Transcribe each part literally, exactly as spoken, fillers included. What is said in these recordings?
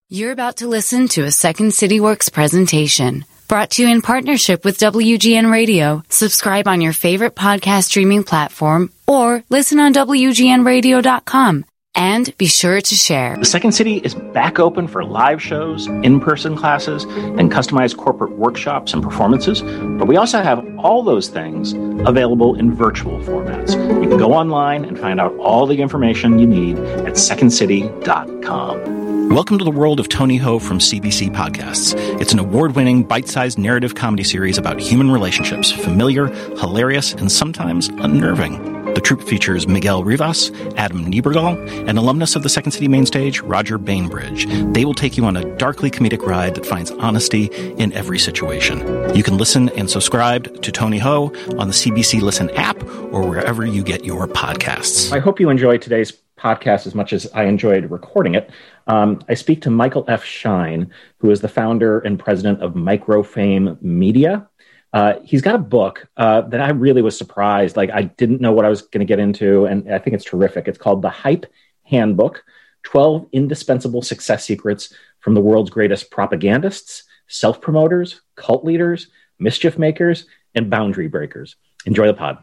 You're about to listen to a Second City Works presentation brought to you in partnership with W G N Radio. Subscribe on your favorite podcast streaming platform or listen on W G N radio dot com. And be sure to share. The Second City is back open for live shows, in-person classes, and customized corporate workshops and performances. But we also have all those things available in virtual formats. You can go online and find out all the information you need at second city dot com. Welcome to the world of Tony Ho from C B C Podcasts. It's an award-winning, bite-sized narrative comedy series about human relationships, familiar, hilarious, and sometimes unnerving. The troupe features Miguel Rivas, Adam Niebergall, and alumnus of the Second City main stage, Roger Bainbridge. They will take you on a darkly comedic ride that finds honesty in every situation. You can listen and subscribe to Tony Ho on the C B C Listen app or wherever you get your podcasts. I hope you enjoyed today's podcast as much as I enjoyed recording it. Um, I speak to Michael F. Schein, who is the founder and president of Microfame Media. Uh, he's got a book uh, that I really was surprised. Like, I didn't know what I was going to get into, and I think it's terrific. It's called The Hype Handbook, twelve Indispensable Success Secrets from the World's Greatest Propagandists, Self-Promoters, Cult Leaders, Mischief Makers, and Boundary Breakers. Enjoy the pod.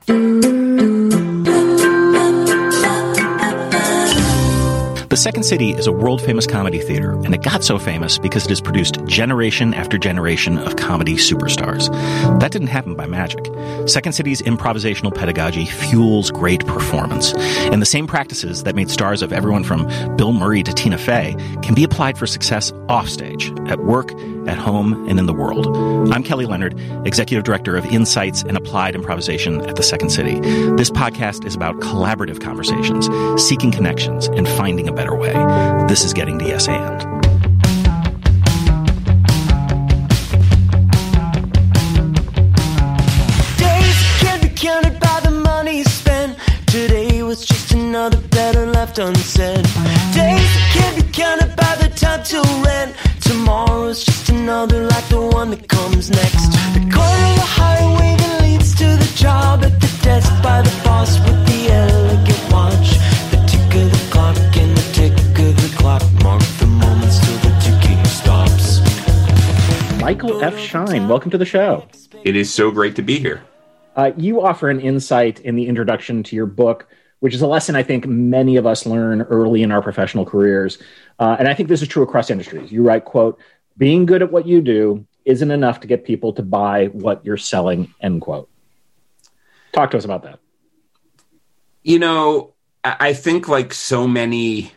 The Second City is a world-famous comedy theater, and it got so famous because it has produced generation after generation of comedy superstars. That didn't happen by magic. Second City's improvisational pedagogy fuels great performance, and the same practices that made stars of everyone from Bill Murray to Tina Fey can be applied for success offstage, at work, at home, and in the world. I'm Kelly Leonard, Executive Director of Insights and Applied Improvisation at the Second City. This podcast is about collaborative conversations, seeking connections, and finding a better way. This is Getting to Yes And. Days can't be counted by the money spent. Today was just another better left unsaid. Days can't be counted by the time till rent. Tomorrow's just another like the one that comes next. The corner of the highway that leads to the job, at the desk by the boss with the elegant watch. The tick of the clock and the tick of the clock mark the moments till the ticking stops. Michael F. Schein, welcome to the show. It is so great to be here. Uh, you offer an insight in the introduction to your book, which is a lesson I think many of us learn early in our professional careers. Uh, and I think this is true across industries. You write, quote, being good at what you do isn't enough to get people to buy what you're selling, end quote. Talk to us about that. You know, I think like so many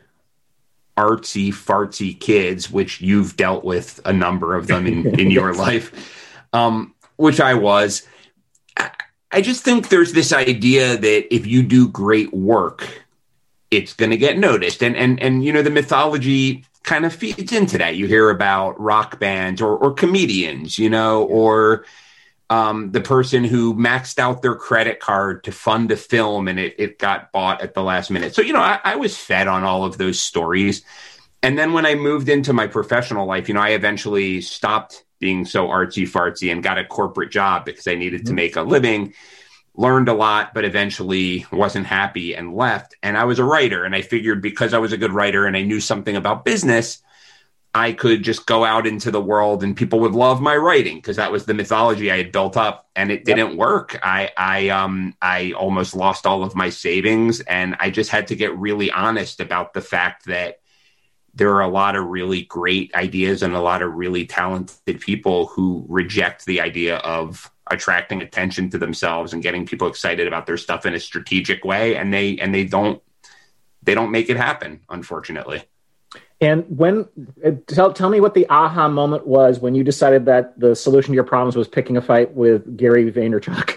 artsy, fartsy kids, which you've dealt with a number of them in, in your life, um, which I was, I, I just think there's this idea that if you do great work, it's going to get noticed. And, and, and, you know, the mythology kind of feeds into that. You hear about rock bands or, or comedians, you know, or um, the person who maxed out their credit card to fund a film and it, it got bought at the last minute. So, you know, I, I was fed on all of those stories. And then when I moved into my professional life, you know, I eventually stopped being so artsy fartsy and got a corporate job because I needed to make a living. Learned a lot, but eventually wasn't happy and left. And I was a writer, and I figured because I was a good writer and I knew something about business, I could just go out into the world and people would love my writing because that was the mythology I had built up, and it didn't yep. work. I, I, um, I almost lost all of my savings, and I just had to get really honest about the fact that there are a lot of really great ideas and a lot of really talented people who reject the idea of attracting attention to themselves and getting people excited about their stuff in a strategic way. And they, and they don't, they don't make it happen, unfortunately. And when, tell, tell me what the aha moment was when you decided that the solution to your problems was picking a fight with Gary Vaynerchuk.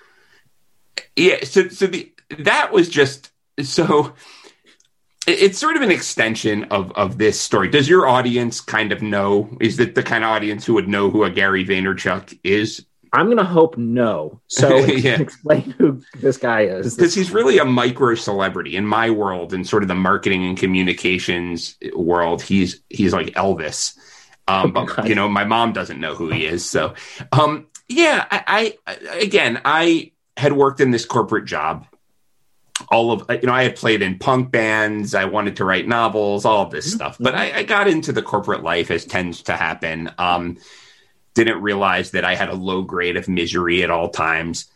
Yeah. So, so the, that was just, so it, it's sort of an extension of, of this story. Does your audience kind of know, is it the kind of audience who would know who a Gary Vaynerchuk is? I'm going to hope no. So yeah. Explain who this guy is. Because he's really a micro celebrity in my world, in sort of the marketing and communications world. He's he's like Elvis. Um, but, you know, my mom doesn't know who he is. So, um, yeah, I, I again, I had worked in this corporate job all of, you know, I had played in punk bands. I wanted to write novels, all of this mm-hmm. stuff. But I, I got into the corporate life, as tends to happen. Um, didn't realize that I had a low grade of misery at all times.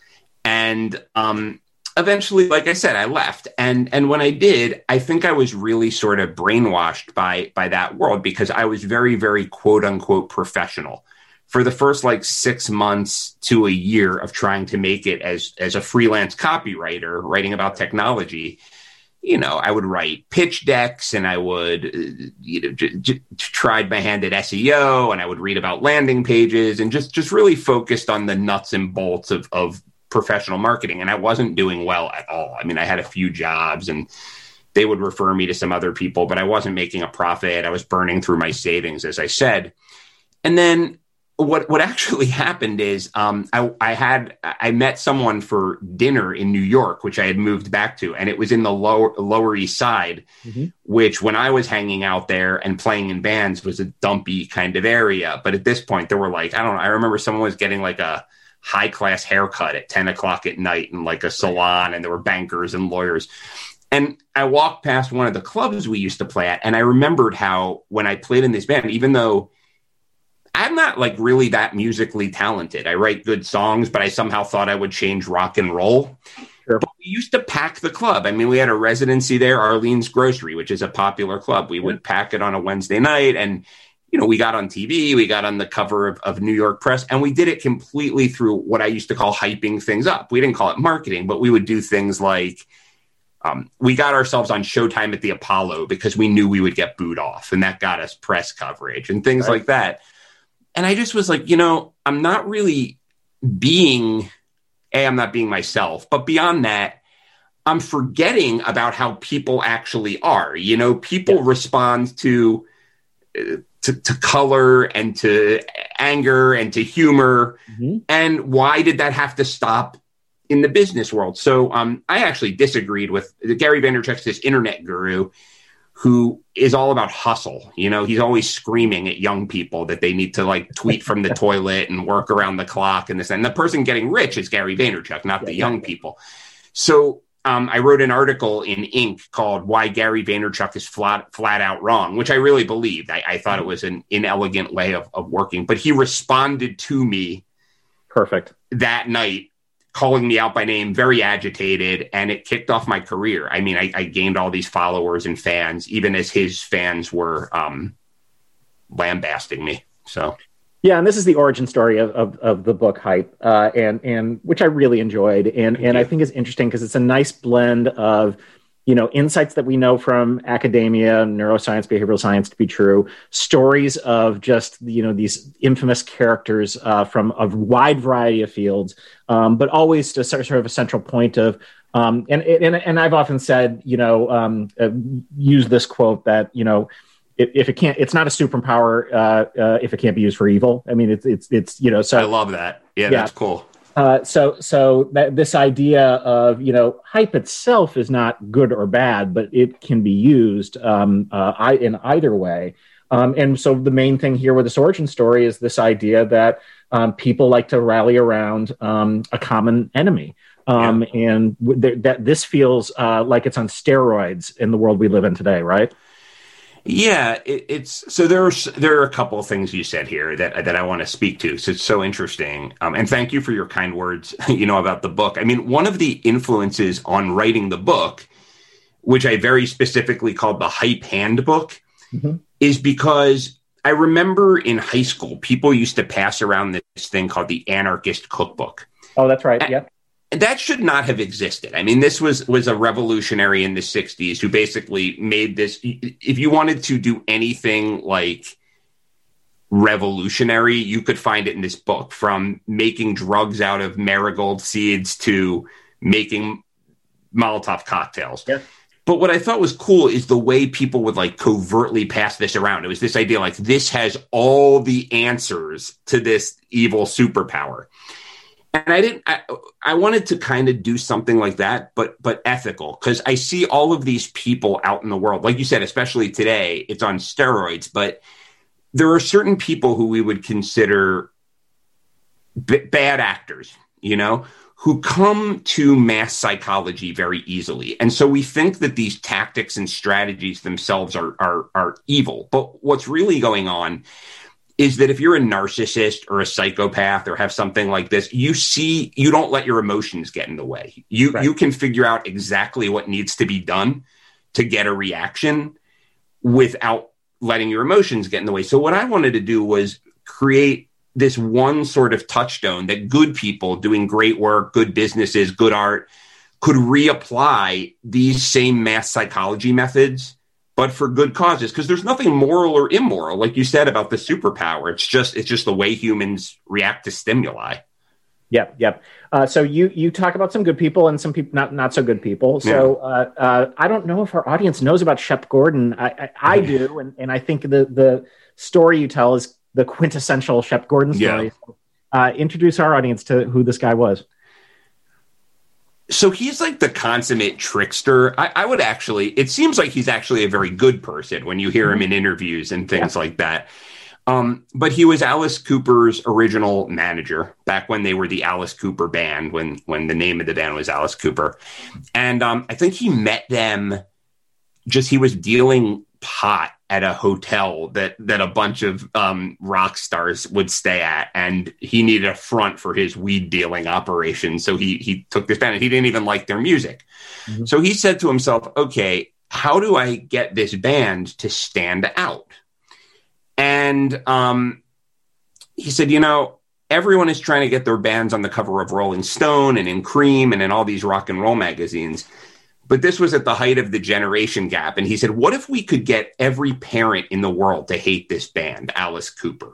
And um, eventually, like I said, I left. And and when I did, I think I was really sort of brainwashed by by that world, because I was very, very quote unquote professional. For the first like six months to a year of trying to make it as as a freelance copywriter, writing about technology, you know, I would write pitch decks, and I would, uh, you know, j- j- tried my hand at S E O, and I would read about landing pages, and just just really focused on the nuts and bolts of of professional marketing. And I wasn't doing well at all. I mean, I had a few jobs, and they would refer me to some other people, but I wasn't making a profit. I was burning through my savings, as I said. And then What what actually happened is um, I, I had I met someone for dinner in New York, which I had moved back to, and it was in the lower Lower East Side, mm-hmm. which when I was hanging out there and playing in bands was a dumpy kind of area. But at this point, there were like, I don't know, I remember someone was getting like a high class haircut at ten o'clock at night in like a salon, and there were bankers and lawyers. And I walked past one of the clubs we used to play at, and I remembered how when I played in this band, even though I'm not like really that musically talented. I write good songs, but I somehow thought I would change rock and roll. Sure. But we used to pack the club. I mean, we had a residency there, Arlene's Grocery, which is a popular club. We yeah. would pack it on a Wednesday night, and, you know, we got on T V, we got on the cover of, of New York Press, and we did it completely through what I used to call hyping things up. We didn't call it marketing, but we would do things like, um, we got ourselves on Showtime at the Apollo because we knew we would get booed off, and that got us press coverage and things right. like that. And I just was like, you know, I'm not really being, A, I'm not being myself, but beyond that, I'm forgetting about how people actually are. You know, people yeah. respond to, uh, to to color and to anger and to humor. Mm-hmm. And why did that have to stop in the business world? So um, I actually disagreed with Gary Vaynerchuk's this internet guru who is all about hustle. You know, he's always screaming at young people that they need to like tweet from the toilet and work around the clock and this. And the person getting rich is Gary Vaynerchuk, not the young people. So um, I wrote an article in Inc called Why Gary Vaynerchuk is Flat, flat Out Wrong, which I really believed. I, I thought it was an inelegant way of, of working, but he responded to me perfect that night, calling me out by name, very agitated, and it kicked off my career. I mean, I, I gained all these followers and fans, even as his fans were um, lambasting me. So, yeah, and this is the origin story of of, of the book Hype, uh, and and which I really enjoyed, and Thank and you. I think is interesting because it's a nice blend of, you know, insights that we know from academia, neuroscience, behavioral science to be true, stories of just, you know, these infamous characters uh, from a wide variety of fields, um, but always to sort of a central point of, um, and, and and I've often said, you know, um, uh, use this quote that, you know, if, if it can't, it's not a superpower uh, uh, if it can't be used for evil. I mean, it's it's it's you know, so I love that. Yeah, yeah. That's cool. Uh, so, so that this idea of, you know, hype itself is not good or bad, but it can be used um, uh, I, in either way. Um, and so the main thing here with this origin story is this idea that um, people like to rally around um, a common enemy. Um, yeah. And w- th- that this feels uh, like it's on steroids in the world we live in today, right? Yeah, it, it's so there's there are a couple of things you said here that that I want to speak to. So it's so interesting, um, and thank you for your kind words. You know, about the book. I mean, one of the influences on writing the book, which I very specifically called the Hype Handbook, mm-hmm. is because I remember in high school people used to pass around this thing called the Anarchist Cookbook. Oh, that's right. Yeah. And that should not have existed. I mean, this was was a revolutionary in the sixties who basically made this. If you wanted to do anything like revolutionary, you could find it in this book, from making drugs out of marigold seeds to making Molotov cocktails. Yeah. But what I thought was cool is the way people would like covertly pass this around. It was this idea like this has all the answers to this evil superpower. And I didn't, I, I wanted to kind of do something like that, but, but ethical, because I see all of these people out in the world, like you said, especially today, it's on steroids, but there are certain people who we would consider b- bad actors, you know, who come to mass psychology very easily. And so we think that these tactics and strategies themselves are, are, are evil. But what's really going on is that if you're a narcissist or a psychopath or have something like this, you see, you don't let your emotions get in the way. You, right. you can figure out exactly what needs to be done to get a reaction without letting your emotions get in the way. So what I wanted to do was create this one sort of touchstone that good people doing great work, good businesses, good art could reapply these same mass psychology methods, but for good causes. Because there's nothing moral or immoral, like you said about the superpower. It's just it's just the way humans react to stimuli. Yep, yep. Uh, so you you talk about some good people and some people not not so good people. So yeah. uh, uh, I don't know if our audience knows about Shep Gordon. I I, I do, and, and I think the the story you tell is the quintessential Shep Gordon story. Yeah. So, uh, introduce our audience to who this guy was. So he's like the consummate trickster. I, I would actually, it seems like he's actually a very good person when you hear him in interviews and things yeah. like that. Um, but he was Alice Cooper's original manager back when they were the Alice Cooper Band, when when the name of the band was Alice Cooper. And um, I think he met them just, he was dealing pot at a hotel that that a bunch of um, rock stars would stay at, and he needed a front for his weed dealing operation. So he he took this band, and he didn't even like their music. Mm-hmm. So he said to himself, okay, how do I get this band to stand out? And um, he said, you know, everyone is trying to get their bands on the cover of Rolling Stone and in Cream and in all these rock and roll magazines. But this was at the height of the generation gap. And he said, what if we could get every parent in the world to hate this band, Alice Cooper?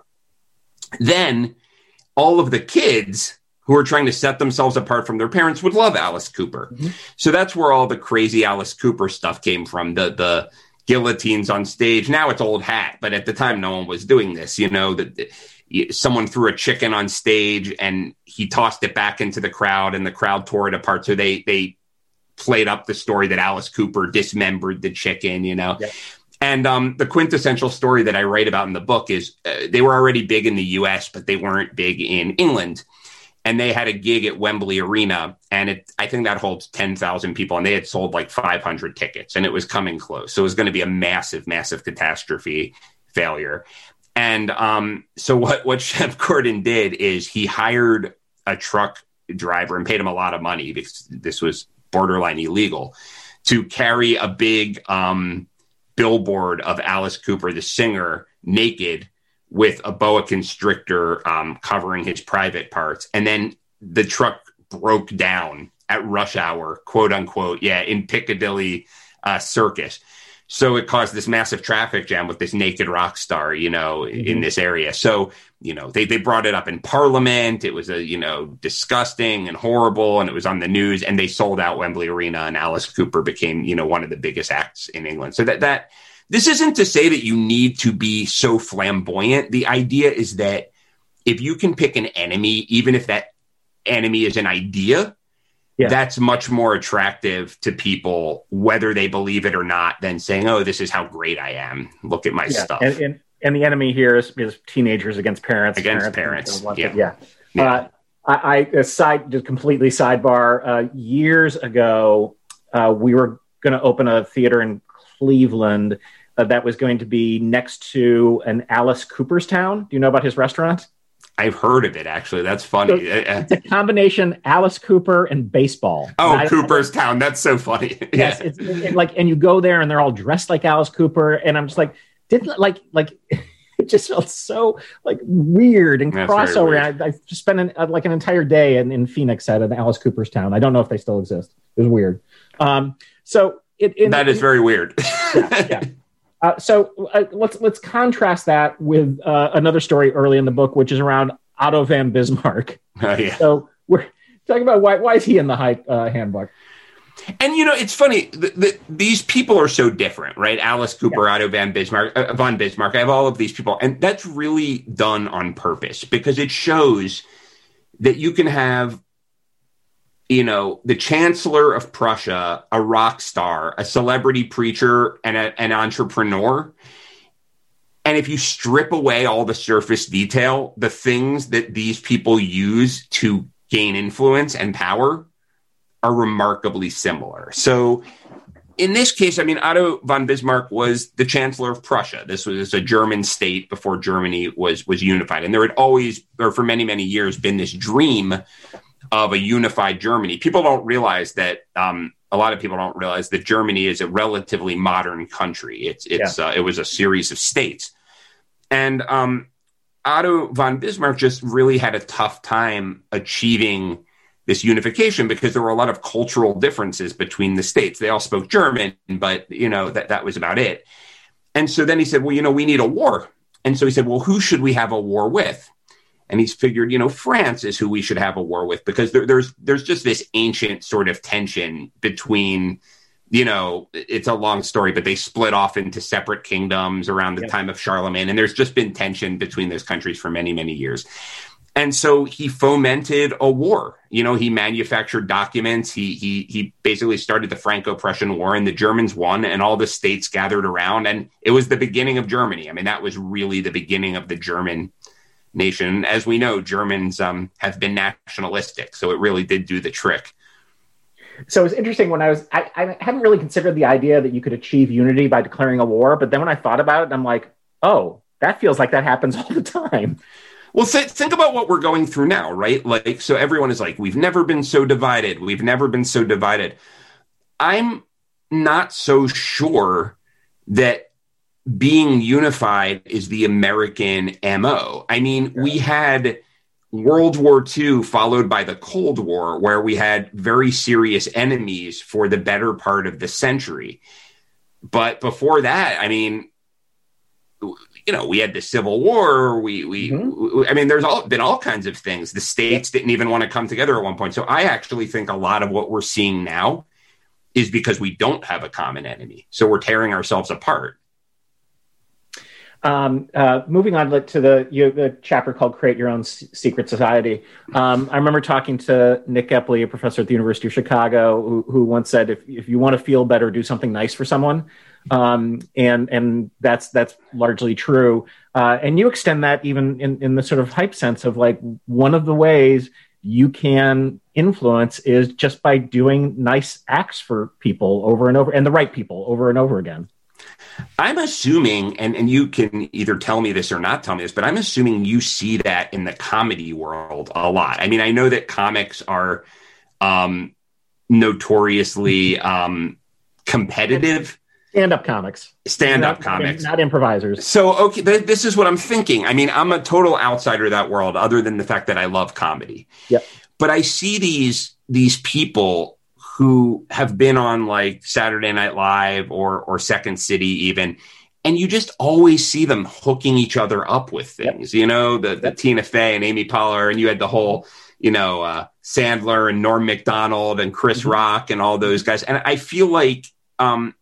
Then all of the kids who are trying to set themselves apart from their parents would love Alice Cooper. Mm-hmm. So that's where all the crazy Alice Cooper stuff came from, the the guillotines on stage. Now it's old hat, but at the time no one was doing this. You know, that someone threw a chicken on stage and he tossed it back into the crowd and the crowd tore it apart. So they they played up the story that Alice Cooper dismembered the chicken, you know. Yeah. And um, the quintessential story that I write about in the book is uh, they were already big in the U S, but they weren't big in England. And they had a gig at Wembley Arena, and it, I think that holds ten thousand people, and they had sold like five hundred tickets, and it was coming close. So it was going to be a massive, massive catastrophe failure. And um, so what, what Shep Gordon did is he hired a truck driver and paid him a lot of money, because this was borderline illegal, to carry a big um, billboard of Alice Cooper, the singer, naked with a boa constrictor um, covering his private parts. And then the truck broke down at rush hour, quote unquote, yeah, in Piccadilly uh, Circus. So it caused this massive traffic jam with this naked rock star, you know, mm-hmm. in this area. So, you know, they, they brought it up in Parliament. It was, a you know, disgusting and horrible, and it was on the news, and they sold out Wembley Arena, and Alice Cooper became, you know, one of the biggest acts in England. So that, that this isn't to say that you need to be so flamboyant. The idea is that if you can pick an enemy, even if that enemy is an idea, yeah. that's much more attractive to people, whether they believe it or not, than saying, oh, this is how great I am. Look at my yeah. stuff. And, and, and the enemy here is, is teenagers against parents. Against parents, parents. Yeah. yeah. yeah. Uh, I, I side, just completely sidebar, uh, years ago, uh, we were going to open a theater in Cleveland uh, that was going to be next to an Alice Cooperstown. Do you know about his restaurant? I've heard of it, actually. That's funny. So it's a combination Alice Cooper and baseball. Oh, and Cooperstown. That's so funny. Yes. yeah. It's, it's like, and you go there and they're all dressed like Alice Cooper. And I'm just like, didn't like, like, it just felt so like weird and That's crossover. Weird. I, I just spent an, uh, like an entire day in, in Phoenix at an Alice Cooperstown. I don't know if they still exist. It was weird. Um, so it, in, that is in, very weird. yeah. yeah. Uh, so uh, let's let's contrast that with uh, another story early in the book, which is around Otto van Bismarck. Oh, yeah. So we're talking about why why is he in the hype uh, handbook? And, you know, it's funny that these people are so different, right? Alice Cooper, yeah. Otto van Bismarck, uh, von Bismarck. I have all of these people. And that's really done on purpose, because it shows that you can have, you know, the Chancellor of Prussia, a rock star, a celebrity preacher, and a, an entrepreneur. And if you strip away all the surface detail, the things that these people use to gain influence and power are remarkably similar. So in this case, I mean, Otto von Bismarck was the Chancellor of Prussia. This was a German state before Germany was was unified. And there had always, or for many, many years, been this dream of a unified Germany. People don't realize that, um, a lot of people don't realize that Germany is a relatively modern country. It's, it's, yeah. uh, it was a series of states. And um, Otto von Bismarck just really had a tough time achieving this unification because there were a lot of cultural differences between the states. They all spoke German, but, you know, that, that was about it. And so then he said, well, you know, we need a war. And so he said, well, who should we have a war with? And he's figured, you know, France is who we should have a war with because there, there's there's just this ancient sort of tension between, you know, it's a long story, but they split off into separate kingdoms around the yeah. time of Charlemagne. And there's just been tension between those countries for many, many years. And so he fomented a war. You know, he manufactured documents. He he he basically started the Franco-Prussian War, and the Germans won, and all the states gathered around. And it was the beginning of Germany. I mean, that was really the beginning of the German nation. As we know, Germans um, have been nationalistic, so it really did do the trick. So it's interesting when I was, I, I haven't really considered the idea that you could achieve unity by declaring a war, but then when I thought about it, I'm like, oh, that feels like that happens all the time. Well, th- think about what we're going through now, right? Like, so everyone is like, we've never been so divided. We've never been so divided. I'm not so sure that being unified is the American M O. I mean, we had World War Two followed by the Cold War, where we had very serious enemies for the better part of the century. But before that, I mean, you know, we had the Civil War. We, we, mm-hmm. I mean, there's all been all kinds of things. The states didn't even want to come together at one point. So I actually think a lot of what we're seeing now is because we don't have a common enemy. So we're tearing ourselves apart. Um, uh, moving on to the, you, the chapter called Create Your Own S- Secret Society. Um, I remember talking to Nick Epley, a professor at the University of Chicago, who, who once said, if, if you want to feel better, do something nice for someone. Um, and and that's that's largely true. Uh, and you extend that even in, in the sort of hype sense of like one of the ways you can influence is just by doing nice acts for people over and over, and the right people over and over again. I'm assuming, and, and you can either tell me this or not tell me this, but I'm assuming you see that in the comedy world a lot. I mean, I know that comics are um, notoriously um, competitive. Stand-up comics. Stand-up not, comics. Not improvisers. So, okay, th- this is what I'm thinking. I mean, I'm a total outsider of that world, other than the fact that I love comedy. Yep. But I see these these people who have been on like Saturday Night Live or or Second City even, and you just always see them hooking each other up with things. Yep. You know, the, the yep. Tina Fey and Amy Poehler, and you had the whole, you know, uh, Sandler and Norm Macdonald and Chris mm-hmm. Rock and all those guys. And I feel like um,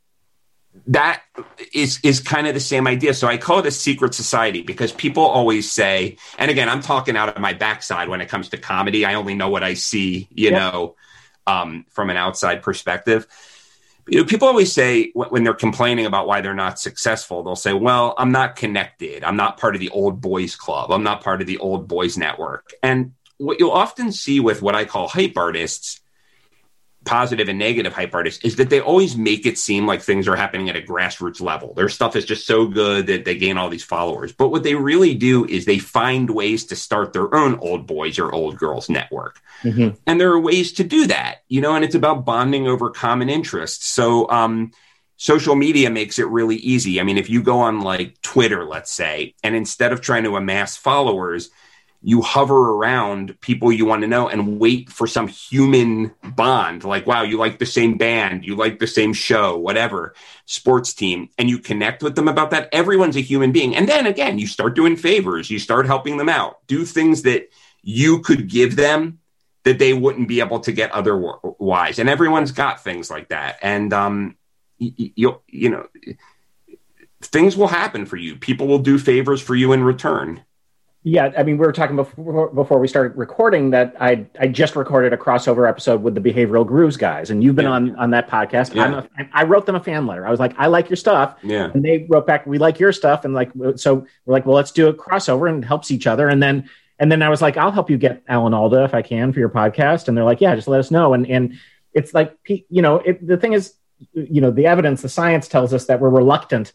that is is kind of the same idea. So I call it a secret society because people always say, and again, I'm talking out of my backside when it comes to comedy. I only know what I see, you yep. know, um, from an outside perspective. You know, people always say when they're complaining about why they're not successful, they'll say, well, I'm not connected. I'm not part of the old boys club. I'm not part of the old boys network. And what you'll often see with what I call hype artists, positive and negative hype artists, is that they always make it seem like things are happening at a grassroots level. Their stuff is just so good that they gain all these followers. But what they really do is they find ways to start their own old boys or old girls network. Mm-hmm. And there are ways to do that, you know, and it's about bonding over common interests. So um, social media makes it really easy. I mean, if you go on like Twitter, let's say, and instead of trying to amass followers, you hover around people you want to know and wait for some human bond. Like, wow, you like the same band, you like the same show, whatever, sports team, and you connect with them about that. Everyone's a human being. And then again, you start doing favors, you start helping them out, do things that you could give them that they wouldn't be able to get otherwise. And everyone's got things like that. And, um, you, you, you know, things will happen for you. People will do favors for you in return. Yeah, I mean, we were talking before before we started recording that I I just recorded a crossover episode with the Behavioral Grooves guys, and you've been yeah. on, on that podcast. Yeah. I'm a, I wrote them a fan letter. I was like, I like your stuff. Yeah. And they wrote back, we like your stuff. And like, so we're like, well, let's do a crossover, and it helps each other. And then And then I was like, I'll help you get Alan Alda if I can for your podcast. And they're like, yeah, just let us know. And and it's like, you know, it, the thing is, you know, the evidence, the science tells us that we're reluctant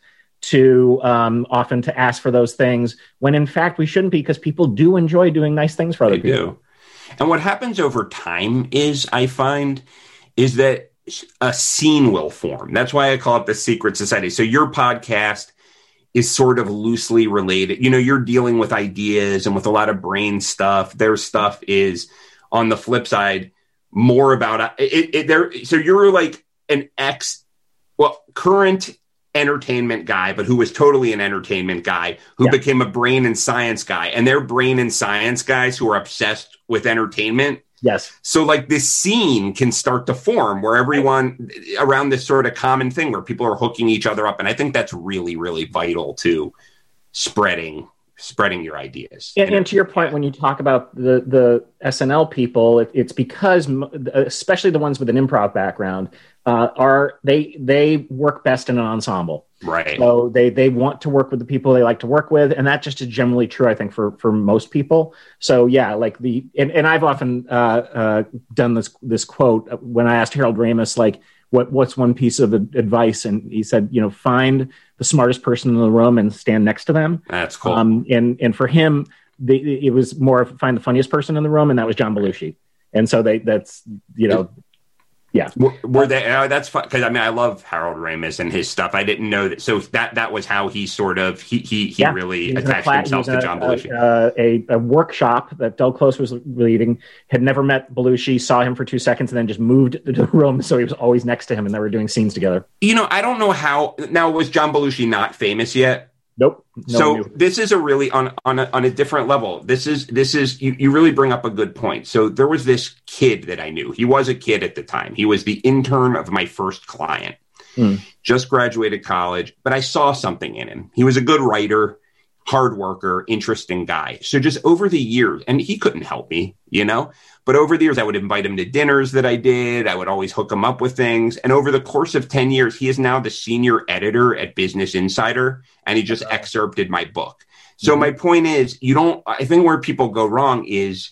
to um, often to ask for those things when in fact we shouldn't be, because people do enjoy doing nice things for other they people. Do. And what happens over time is, I find, is that a scene will form. That's why I call it the secret society. So your podcast is sort of loosely related. You know, you're dealing with ideas and with a lot of brain stuff. Their stuff is, on the flip side, more about it. it there. So you're like an ex, well, current entertainment guy, but who was totally an entertainment guy who yeah. became a brain and science guy. And they're brain and science guys who are obsessed with entertainment. Yes. So like this scene can start to form where everyone around this sort of common thing where people are hooking each other up. And I think that's really, really vital to spreading, spreading your ideas. And, and to your point, when you talk about the, the S N L people, it, it's because, especially the ones with an improv background, uh, are they, they work best in an ensemble. Right. So they they want to work with the people they like to work with, and that just is generally true, I think, for for most people. So yeah, like the and, and I've often uh, uh, done this this quote when I asked Harold Ramis, like, what what's one piece of advice, and he said, you know, find the smartest person in the room and stand next to them. That's cool. Um, and and for him, the, it was more of find the funniest person in the room, and that was John Belushi. And so they that's you know. Yeah, were, were they? Uh, that's fun because I mean I love Harold Ramis and his stuff. I didn't know that. So that that was how he sort of he he, he yeah. really he attached class, himself to a, John Belushi. A, a, a workshop that Del Close was leading, had never met Belushi, saw him for two seconds, and then just moved to the room. So he was always next to him, and they were doing scenes together. You know, I don't know how. Now, was John Belushi not famous yet? Nope. No so this is a really on on a, on a different level. This is this is you, you really bring up a good point. So there was this kid that I knew. He was a kid at the time. He was the intern of my first client. Mm. Just graduated college, but I saw something in him. He was a good writer, hard worker, interesting guy. So just over the years, and he couldn't help me, you know, but over the years, I would invite him to dinners that I did. I would always hook him up with things. And over the course of ten years, he is now the senior editor at Business Insider, and he just excerpted my book. So mm-hmm. my point is, you don't, I think where people go wrong is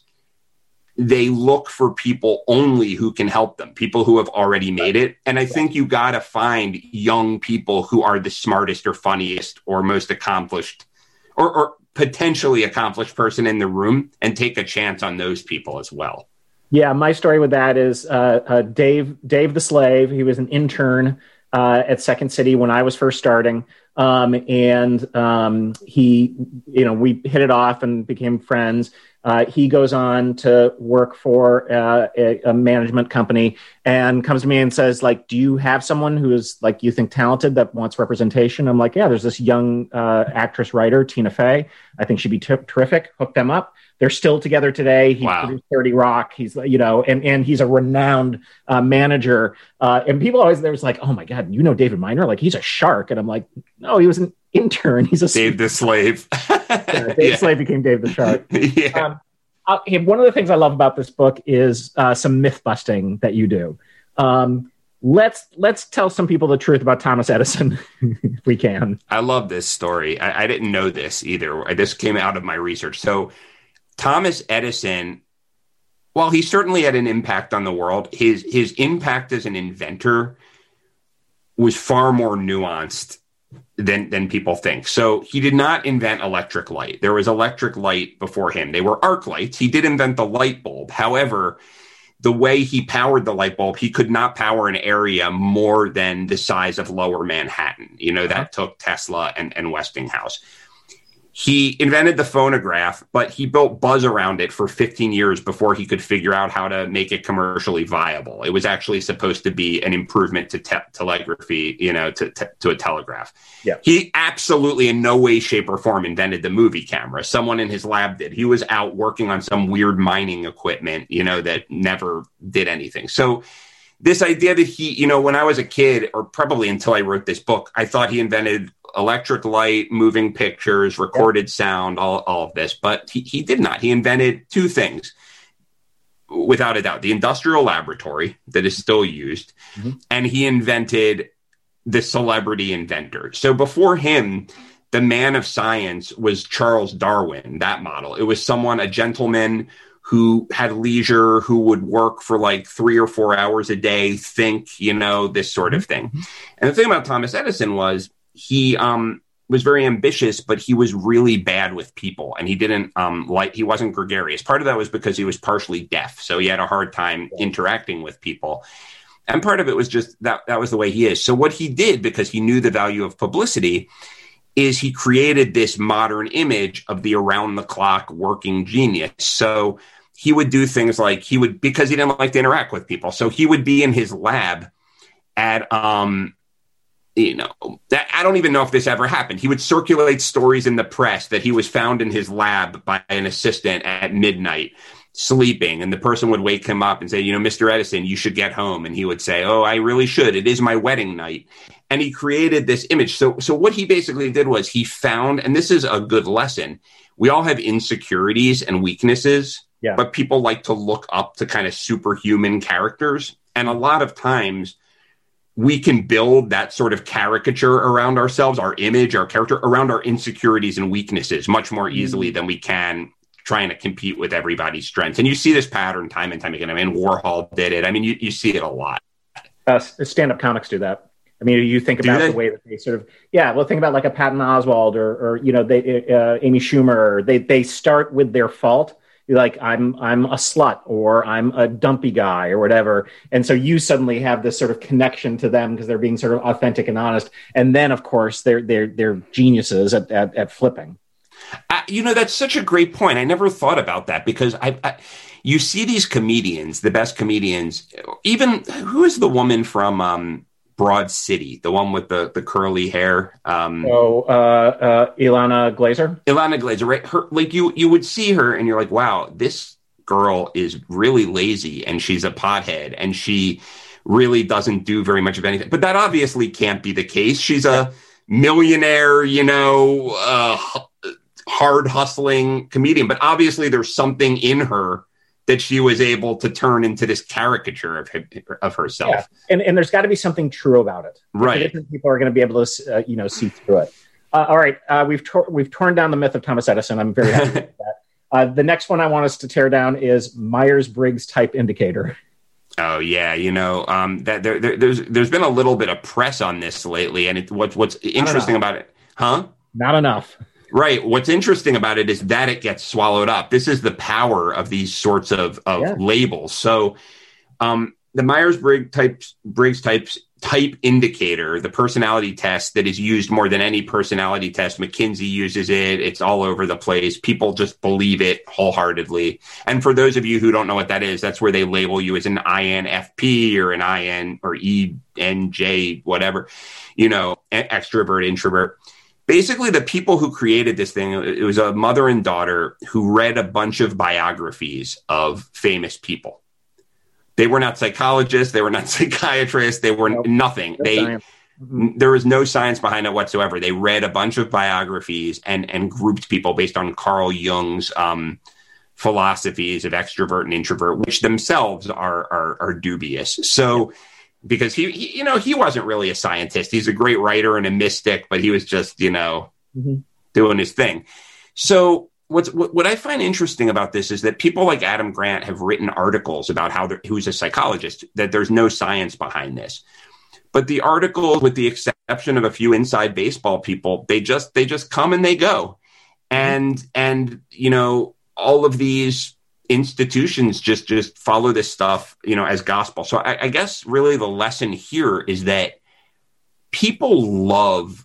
they look for people only who can help them, people who have already made it. And I think you got to find young people who are the smartest or funniest or most accomplished or, or potentially accomplished person in the room and take a chance on those people as well. Yeah, my story with that is uh, uh, Dave, Dave the Slave. He was an intern uh, at Second City when I was first starting. Um, and um, he, you know, we hit it off and became friends. Uh, he goes on to work for uh, a, a management company and comes to me and says, like, do you have someone who is, like, you think talented that wants representation? I'm like, yeah, there's this young uh, actress writer, Tina Fey. I think she'd be t- terrific. Hook them up. They're still together today. He wow. produced thirty Rock. He's, you know, and, and he's a renowned uh, manager. Uh, and people always, there was like, oh my God, you know, David Miner, like he's a shark. And I'm like, no, he was an intern. He's a Dave the Slave. yeah, Dave yeah. Slave became Dave the Shark. yeah. Um, uh, one of the things I love about this book is uh, some myth busting that you do. Um, let's let's tell some people the truth about Thomas Edison, if we can. I love this story. I, I didn't know this either. This came out of my research. So Thomas Edison, while he certainly had an impact on the world, his his impact as an inventor was far more nuanced than than people think. So he did not invent electric light. There was electric light before him. They were arc lights. He did invent the light bulb. However, the way he powered the light bulb, he could not power an area more than the size of Lower Manhattan. You know, that took Tesla and, and Westinghouse. He invented the phonograph, but he built buzz around it for fifteen years before he could figure out how to make it commercially viable. It was actually supposed to be an improvement to te- telegraphy, you know, to, te- to a telegraph. Yeah. He absolutely in no way, shape, or form invented the movie camera. Someone in his lab did. He was out working on some weird mining equipment, you know, that never did anything. So this idea that he, you know, when I was a kid, or probably until I wrote this book, I thought he invented electric light, moving pictures, recorded yep. sound, all, all of this. But he, he did not. He invented two things, without a doubt. The industrial laboratory that is still used, mm-hmm. and he invented the celebrity inventor. So before him, the man of science was Charles Darwin, that model. It was someone, a gentleman who had leisure, who would work for like three or four hours a day, think, you know, this sort of thing. And the thing about Thomas Edison was he um, was very ambitious, but he was really bad with people. And he didn't um, like, he wasn't gregarious. Part of that was because he was partially deaf. So he had a hard time interacting with people. And part of it was just that that was the way he is. So what he did, because he knew the value of publicity, is he created this modern image of the around-the-clock working genius. So he would do things like he would, because he didn't like to interact with people, so he would be in his lab at, um, you know, that, I don't even know if this ever happened. He would circulate stories in the press that he was found in his lab by an assistant at midnight, sleeping, and the person would wake him up and say, you know, Mister Edison, you should get home. And he would say, oh, I really should. It is my wedding night. And he created this image. So, so what he basically did was he found, and this is a good lesson, we all have insecurities and weaknesses, yeah. but people like to look up to kind of superhuman characters. And a lot of times we can build that sort of caricature around ourselves, our image, our character, around our insecurities and weaknesses much more easily mm-hmm. than we can trying to compete with everybody's strengths. And you see this pattern time and time again. I mean, Warhol did it. I mean, you, you see it a lot. Uh, stand-up comics do that. I mean, you think about the way that they sort of, yeah, well, think about like a Patton Oswalt or, or you know, they, uh, Amy Schumer, they they start with their fault. You're like, I'm I'm a slut, or I'm a dumpy guy, or whatever. And so you suddenly have this sort of connection to them because they're being sort of authentic and honest. And then, of course, they're they're they're geniuses at at, at flipping. Uh, you know, that's such a great point. I never thought about that because I, I, you see these comedians, the best comedians, even who is the woman from um, Broad City, the one with the, the curly hair? Um, oh, uh, uh, Ilana Glazer. Ilana Glazer, right? Her, like you, you would see her and you're like, wow, this girl is really lazy and she's a pothead and she really doesn't do very much of anything. But that obviously can't be the case. She's a millionaire, you know, uh, hard hustling comedian, but obviously there's something in her that she was able to turn into this caricature of of herself. Yeah. And and there's got to be something true about it. Right. Different people are going to be able to, uh, you know, see through it. Uh, all right. Uh, we've, tor- we've torn down the myth of Thomas Edison. I'm very happy with that. Uh, the next one I want us to tear down is Myers-Briggs type indicator. Oh yeah, you know um, that there, there, there's there's been a little bit of press on this lately, and it, what, what's interesting about it, huh? Not enough. Right. What's interesting about it is that it gets swallowed up. This is the power of these sorts of, of yeah. labels. So um, the Myers-Briggs type, Briggs types, type indicator, the personality test that is used more than any personality test, McKinsey uses it. It's all over the place. People just believe it wholeheartedly. And for those of you who don't know what that is, that's where they label you as an I N F P or an I N or E N J, whatever, you know, extrovert, introvert. Basically, the people who created this thing, it was a mother and daughter who read a bunch of biographies of famous people. They were not psychologists. They were not psychiatrists. They were nope. nothing. No they mm-hmm. There was no science behind it whatsoever. They read a bunch of biographies and, and grouped people based on Carl Jung's um, philosophies of extrovert and introvert, which themselves are are, are dubious. So... Because he, he, you know, he wasn't really a scientist. He's a great writer and a mystic, but he was just, you know, mm-hmm. doing his thing. So what's, what, what I find interesting about this is that people like Adam Grant have written articles about how who's a psychologist, that there's no science behind this. But the articles, with the exception of a few inside baseball people, they just they just come and they go. And, mm-hmm. and you know, all of these institutions just just follow this stuff, you know, as gospel. So I, I guess really the lesson here is that people love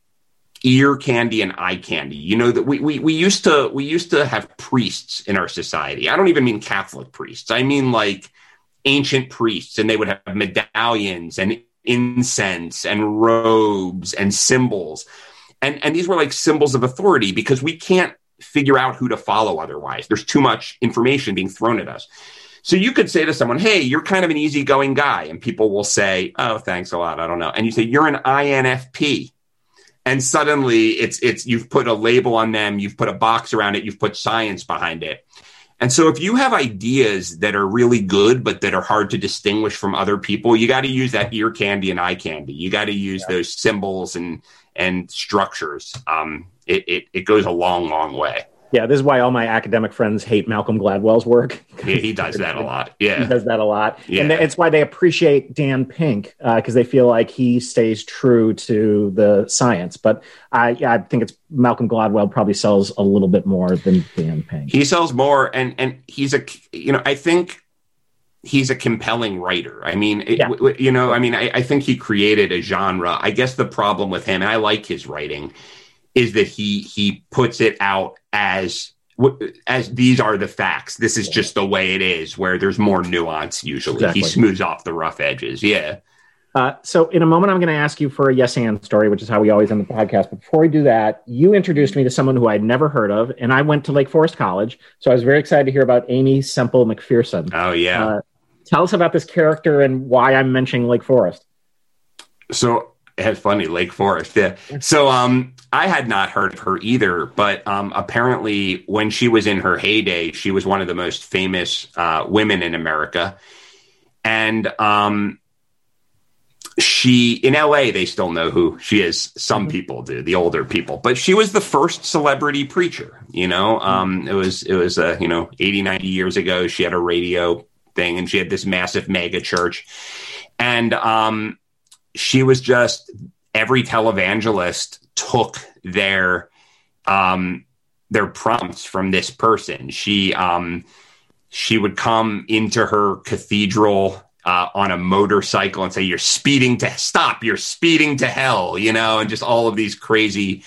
ear candy and eye candy. You know, that we we we used to we used to have priests in our society. I don't even mean Catholic priests. I mean like ancient priests, and they would have medallions and incense and robes and symbols. And and these were like symbols of authority because we can't figure out who to follow otherwise. There's too much information being thrown at us. So you could say to someone, hey, you're kind of an easygoing guy. And people will say, oh, thanks a lot. I don't know. And you say, you're an I N F P. And suddenly it's, it's, you've put a label on them. You've put a box around it. You've put science behind it. And so if you have ideas that are really good, but that are hard to distinguish from other people, you got to use that ear candy and eye candy. You got to use yeah. those symbols and, and structures, um, it, it, it goes a long, long way. Yeah, this is why all my academic friends hate Malcolm Gladwell's work. Yeah, he does that a lot. Yeah, he does that a lot. Yeah. And it's why they appreciate Dan Pink, because uh, they feel like he stays true to the science. But I, I think it's Malcolm Gladwell probably sells a little bit more than Dan Pink. He sells more, and and he's a, you know, I think he's a compelling writer. I mean, it, yeah. w- you know, I mean, I, I think he created a genre. I guess the problem with him, and I like his writing, is that he he puts it out as as these are the facts. This is just the way it is, where there's more nuance usually. Exactly. He smooths off the rough edges. Yeah. Uh, so in a moment, I'm going to ask you for a yes and story, which is how we always end the podcast. But before we do that, you introduced me to someone who I'd never heard of, and I went to Lake Forest College. So I was very excited to hear about Amy Semple McPherson. Oh, yeah. Uh, tell us about this character and why I'm mentioning Lake Forest. So it's funny, Lake Forest. Yeah. So um, I had not heard of her either, but um, apparently when she was in her heyday, she was one of the most famous uh, women in America. And um, she, in L A, they still know who she is. Some mm-hmm. people do, the older people, but she was the first celebrity preacher, you know, um, it was, it was, uh, you know, eighty, ninety years ago, she had a radio thing and she had this massive mega church. And um, she was just, every televangelist took their, um, their prompts from this person. She, um, she would come into her cathedral uh, on a motorcycle and say, you're speeding to stop, you're speeding to hell, you know, and just all of these crazy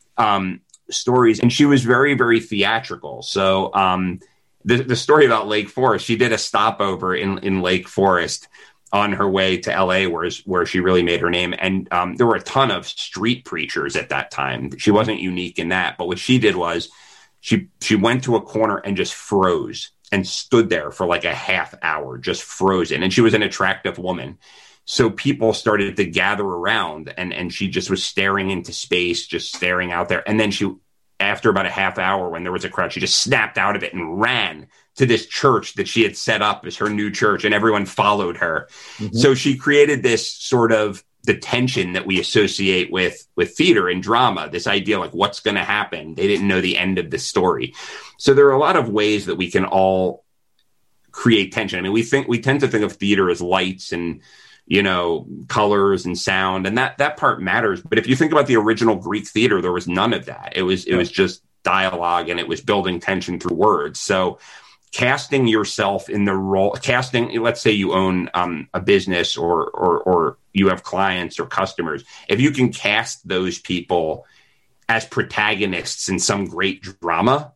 um, stories. And she was very, very theatrical. So um, the, the story about Lake Forest, she did a stopover in, in Lake Forest on her way to L A, where, where she really made her name. And um, there were a ton of street preachers at that time. She wasn't unique in that. But what she did was she she went to a corner and just froze and stood there for like a half hour, just frozen. And she was an attractive woman. So people started to gather around and, and she just was staring into space, just staring out there. And then she, after about a half hour, when there was a crowd, she just snapped out of it and ran to this church that she had set up as her new church, and everyone followed her. Mm-hmm. So she created this sort of the tension that we associate with, with theater and drama, this idea like what's going to happen. They didn't know the end of the story. So there are a lot of ways that we can all create tension. I mean, we think we tend to think of theater as lights and, you know, colors and sound, and that, that part matters. But if you think about the original Greek theater, there was none of that. It was, it was just dialogue, and it was building tension through words. So casting yourself in the role, casting, let's say you own um, a business or, or, or you have clients or customers. If you can cast those people as protagonists in some great drama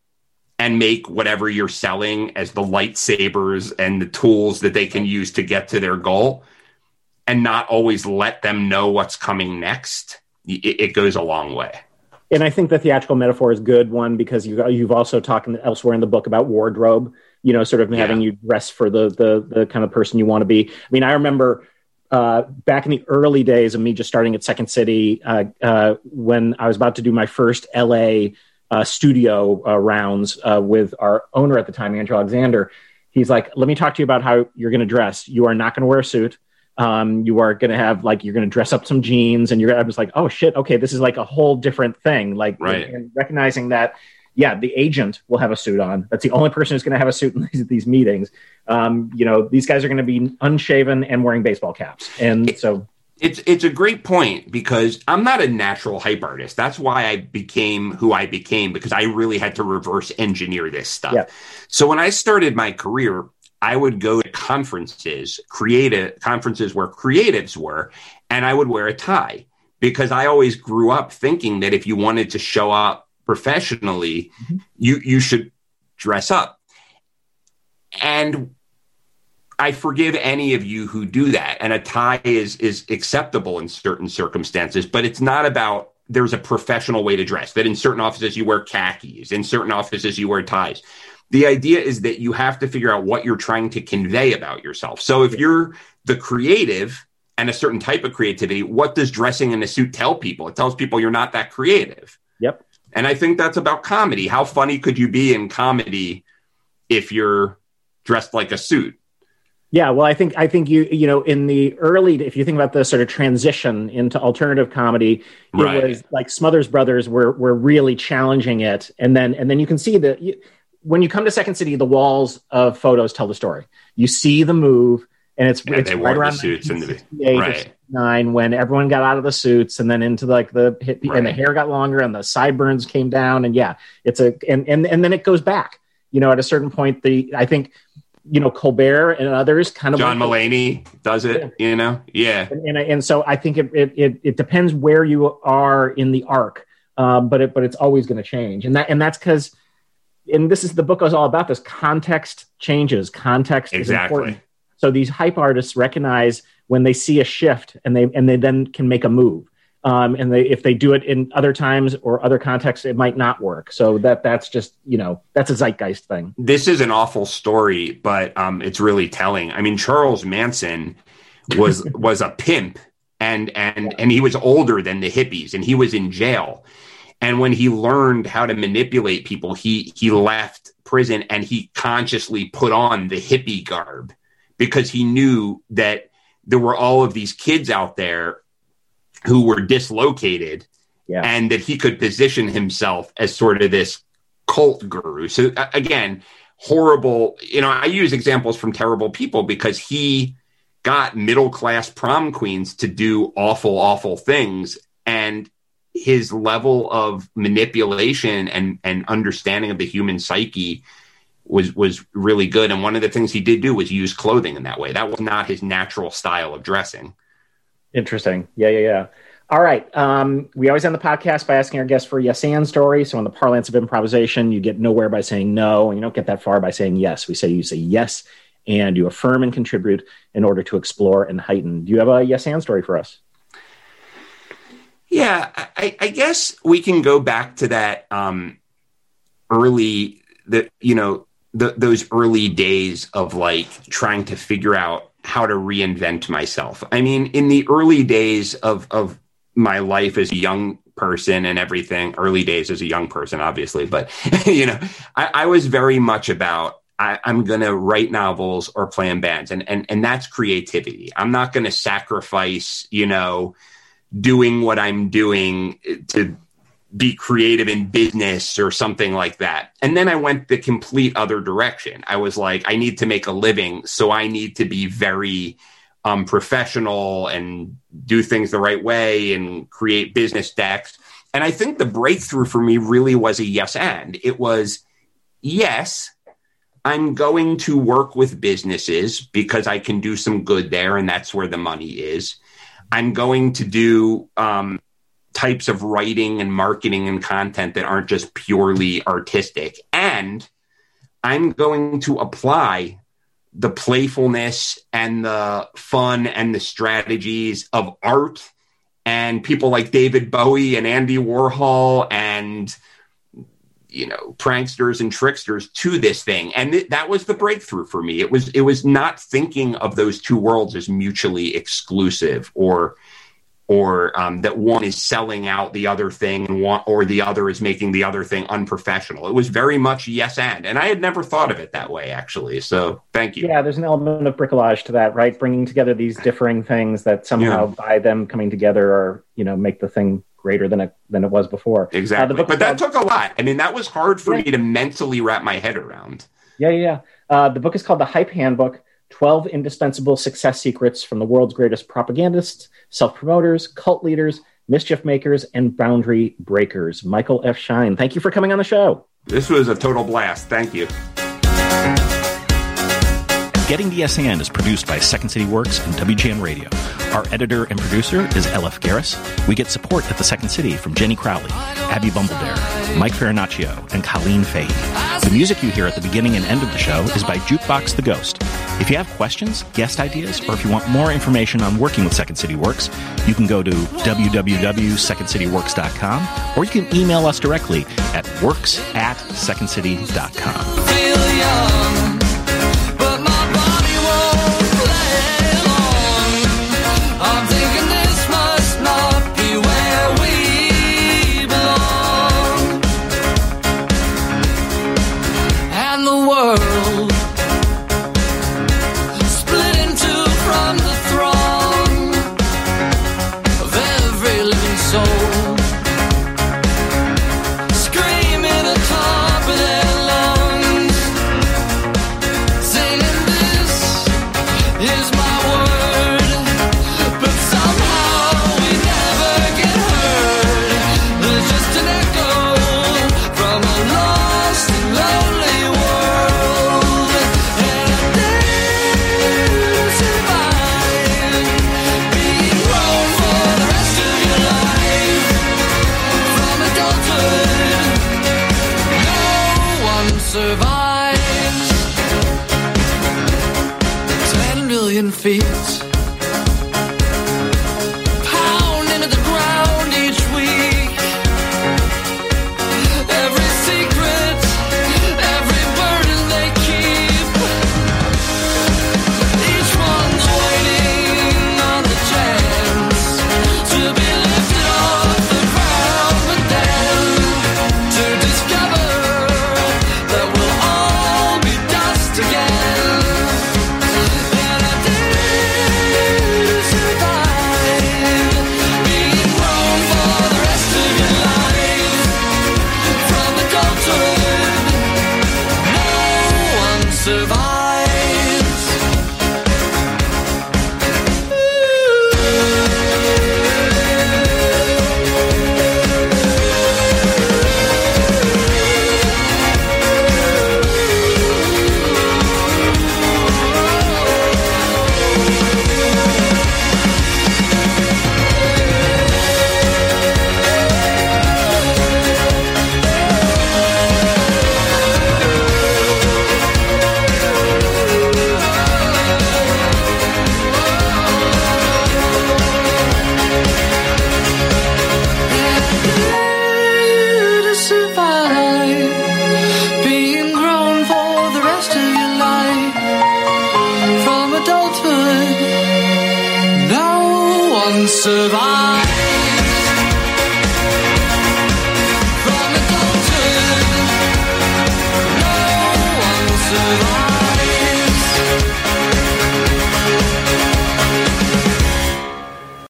and make whatever you're selling as the lightsabers and the tools that they can use to get to their goal, and not always let them know what's coming next, it, it goes a long way. And I think the theatrical metaphor is a good one, because you, you've also talked elsewhere in the book about wardrobe, you know, sort of having yeah. you dress for the, the the kind of person you want to be. I mean, I remember uh, back in the early days of me just starting at Second City, uh, uh, when I was about to do my first L A uh, studio uh, rounds uh, with our owner at the time, Andrew Alexander. He's like, let me talk to you about how you're going to dress. You are not going to wear a suit. Um, you are going to have like, you're going to dress up some jeans, and you're I was like, oh shit. Okay. This is like a whole different thing. Like right. and recognizing that, yeah, the agent will have a suit on. That's the only person who's going to have a suit in these, these meetings. Um, you know, these guys are going to be unshaven and wearing baseball caps. And it, so it's, it's a great point, because I'm not a natural hype artist. That's why I became who I became, because I really had to reverse engineer this stuff. Yeah. So when I started my career, I would go to conferences, creative conferences where creatives were, and I would wear a tie, because I always grew up thinking that if you wanted to show up professionally, mm-hmm. you, you should dress up. And I forgive any of you who do that. And a tie is, is acceptable in certain circumstances, but it's not about, there's a professional way to dress, that in certain offices you wear khakis, in certain offices you wear ties. The idea is that you have to figure out what you're trying to convey about yourself. So if you're the creative and a certain type of creativity, what does dressing in a suit tell people? It tells people you're not that creative. Yep. And I think that's about comedy. How funny could you be in comedy if you're dressed like a suit? Yeah, well, I think I think you you know in the early, if you think about the sort of transition into alternative comedy, it Right. was like Smothers Brothers were were really challenging it, and then and then you can see that you, when you come to Second City, the walls of photos tell the story. You see the move, and it's Yeah, it's they right wore the around suits in the- nineteen sixty-eight or right. sixty-nine when everyone got out of the suits, and then into like the hippie, and the Right. hair got longer, and the sideburns came down, and yeah, it's a and and and then it goes back. You know, at a certain point, the I think. You know, Colbert and others kind of John Mulaney does it, you know? Yeah. and, and and so I think it it it, it depends where you are in the arc, um, but it but it's always going to change, and that and that's because, and this is the book is all about this. Context changes. Context Exactly. is important. So these hype artists recognize when they see a shift, and they and they then can make a move. Um, and they if they do it in other times or other contexts, it might not work. So that that's just you know that's a zeitgeist thing. This is an awful story, but um, it's really telling. I mean, Charles Manson was was a pimp, and and and he was older than the hippies, and he was in jail. And when he learned how to manipulate people, he he left prison and he consciously put on the hippie garb because he knew that there were all of these kids out there who were dislocated, Yeah. and that he could position himself as sort of this cult guru. So uh, again, horrible, you know, I use examples from Terrible People because he got middle-class prom queens to do awful, awful things. And his level of manipulation and, and understanding of the human psyche was, was really good. And one of the things he did do was use clothing in that way. That was not his natural style of dressing. Interesting. Yeah, yeah, yeah. All right. Um, we always end the podcast by asking our guests for a yes and story. So in the parlance of improvisation, you get nowhere by saying no, and you don't get that far by saying yes. We say you say yes, and you affirm and contribute in order to explore and heighten. Do you have a yes and story for us? Yeah, I, I guess we can go back to that um, early, the you know, the, those early days of like trying to figure out how to reinvent myself. I mean, in the early days of, of my life as a young person and everything, early days as a young person, obviously, but, you know, I, I was very much about, I, I'm going to write novels or play in bands. And, and, and that's creativity. I'm not going to sacrifice, you know, doing what I'm doing to be creative in business or something like that. And then I went the complete other direction. I was like, I need to make a living, so I need to be very um, professional and do things the right way and create business decks. And I think the breakthrough for me really was a yes and. It was, yes, I'm going to work with businesses because I can do some good there, and that's where the money is. I'm going to do um, types of writing and marketing and content that aren't just purely artistic. And I'm going to apply the playfulness and the fun and the strategies of art and people like David Bowie and Andy Warhol and, you know, pranksters and tricksters to this thing. And th- that was the breakthrough for me. It was, it was not thinking of those two worlds as mutually exclusive or or um, that one is selling out the other thing and one, or the other is making the other thing unprofessional. It was very much yes and. And I had never thought of it that way, actually. So thank you. Yeah, there's an element of bricolage to that, right? Bringing together these differing things that somehow Yeah. by them coming together or, you know, make the thing greater than it than it was before. Exactly. Uh, the book but is that called- took a lot. I mean, that was hard for Yeah. me to mentally wrap my head around. Yeah, yeah, yeah. Uh, the book is called The Hype Handbook, twelve Indispensable Success Secrets from the World's Greatest Propagandists, Self-Promoters, Cult Leaders, Mischief Makers, and Boundary Breakers. Michael F. Schein, thank you for coming on the show. This was a total blast. Thank you. Getting the S A N is produced by Second City Works and W G N Radio. Our editor and producer is L F Garris. We get support at the Second City from Jenny Crowley, Abby Bumbledare, Mike Farinaccio, and Colleen Fahey. The music you hear at the beginning and end of the show is by Jukebox the Ghost. If you have questions, guest ideas, or if you want more information on working with Second City Works, you can go to w w w dot second city works dot com or you can email us directly at works at second city dot com. Feel young, but my body won't play along. I'm thinking this must not be where we belong. And the world split survives ten million feet. Survive.